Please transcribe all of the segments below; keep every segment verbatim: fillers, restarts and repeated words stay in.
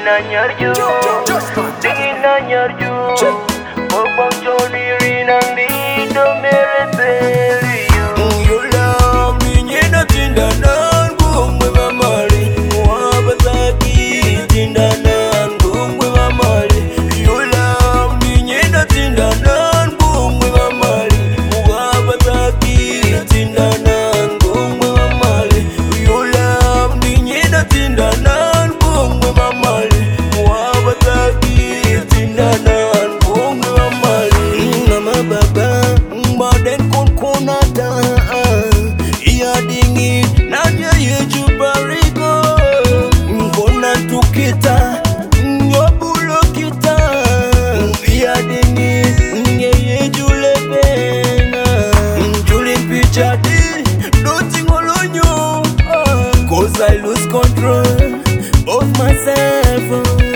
nanyarju, dingin nanyarju. Bobang Johnny rinang dito merepeliyo. You love me, nyena tindanan gungwe mamali. Muhabataki tindanan gungwe mamali. You love me, nyena tindanan gungwe mamali. Muhabataki tindanan gungwe mamali. You love me, nyena tindanan gungwe mamali. Muhabataki tindanan gungwe mamali. Mama baba, mbaden kun kunata. Iya dingi nanya yeju barigo. Nkona tukita nyobulo kita. Iya dingi nye yeju lebena. Njuli picha di doti ngolonyo. Cause I lose control of myself.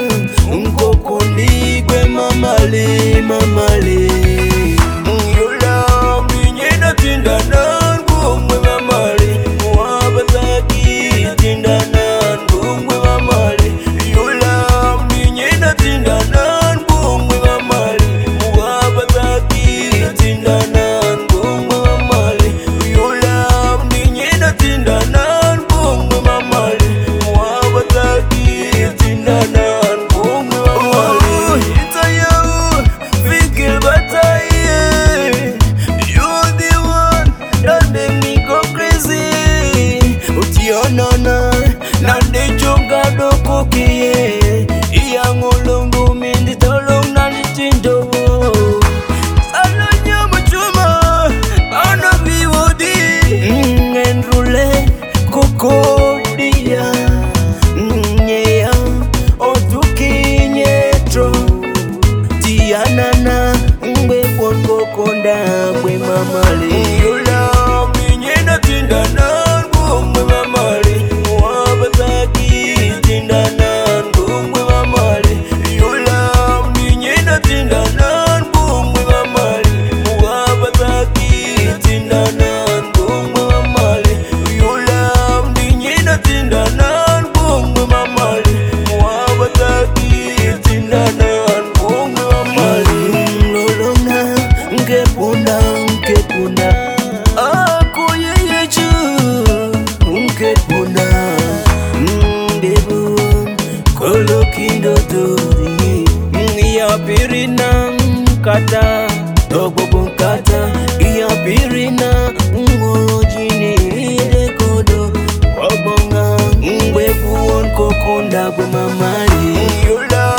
Nkokundi kwe mamali mamali. You love me, nyena tindanan gungwe mamali. Muhabataki tindanan gungwe mamali. You love me, nyena tindanan gungwe mamali. Muhabataki tindanan gungwe mamali. You love me, nyena tindanan gungwe mamali. Muhabataki tindanan gungwe mamali. Itayahu fikir batai. You're the one that make me go crazy. Utionana nande chonga doko kiye. Iya ngolongo mindi tolong nani chindo. Salanya machuma ana biwodi. Ngendrule koko dia. Nyeya otuki nyetro. Tianana ngwe bongo konda ngwe mamali. You love me, nyena tindanan gungwe mamali. Muhabataki tindanan gungwe mamali. You love me, nyena tindanan gungwe mamali. Muhabataki tindanan gungwe mamali. You love me, nyena tindanan gungwe mamali. Muhabataki tindanan gungwe mamali. Lolonga ngepunda ngepunda. Aku yeyeju ngepunda. Ndebu kolo kindo tori. Iya pirina kata dogo kata. Iya pirina ngojini rekodo. Wabonga ngwebu on kokunda gwe mamali. You love